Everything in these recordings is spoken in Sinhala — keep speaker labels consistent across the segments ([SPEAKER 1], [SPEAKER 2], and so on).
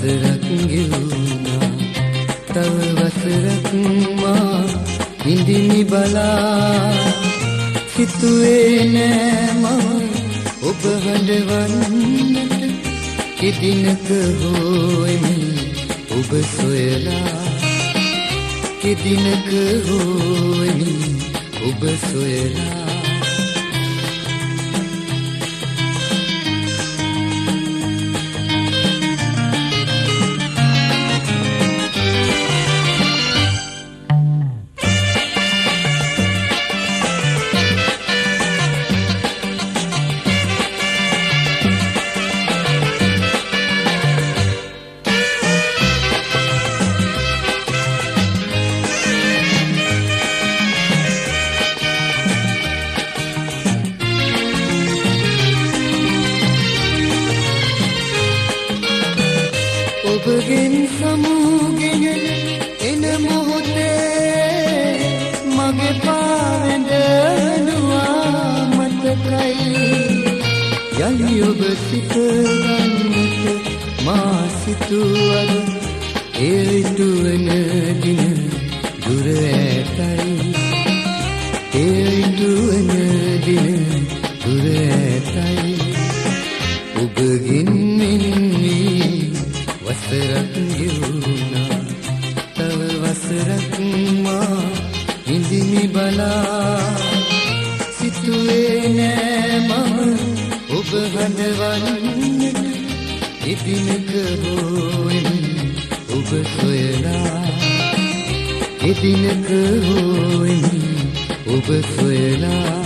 [SPEAKER 1] වසරක් ගෙවුණා තව වසරක් මා ඉඳිමි බලා හිතුවේ නෑ මම ඔබ හඬවන්නට කිදිනක හොයමි ඔබ සොයලා කිදිනක හොයමි ඔබ සොයලා ඔබගෙන් සමුගෙන එන මොහොතේ මගේ පාවෙඳනුවා මතකයි යලි ඔබ සිත ගන්නට මා සිතුවද ඒ ඉටුවන දින දුර ඇතයි ඒ ඉටුවන දින දුර ඇතයි ඔබගෙන් වසරක් ගෙවුණා තව වසරක් මා ඉඳිමි බලා සිතුවේ නෑ මම ඔබ හඬවන්නට එදිනක හොයමි ඔබ සොයලා එදිනක හොයමි ඔබ සොයලා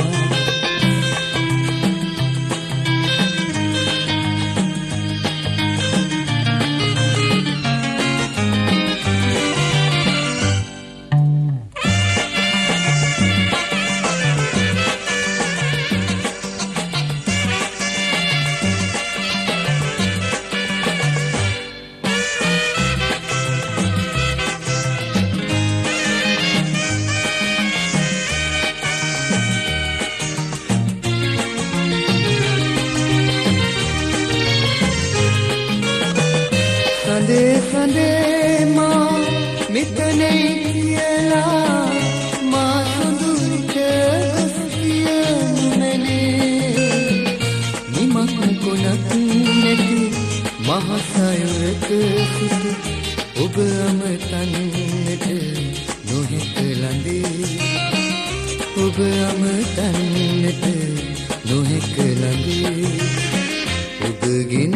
[SPEAKER 1] සඳේ මා මෙතනයි කියලා මා සොඳුරිට ගොස් කියනු මැනේ නිමක් කොනක් නැති මහසයුරක සිට ඔබ අමතන්නට නොහැක ළඳේ ඔබ අමතන්නට නොහැක ළඳේ ඔබගෙන්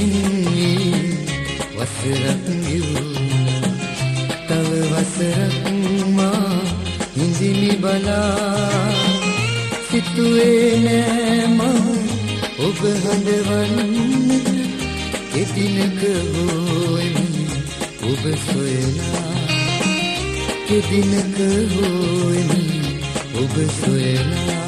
[SPEAKER 1] වසරක් ගෙවුණා තව වසරක් මා ඉඳිමි බලා සිතුවේ නෑ මම ඔබ හඬවන්නට එදිනක හොයමි ඔබ සොයලා එදිනක හොයමි ඔබ සොයලා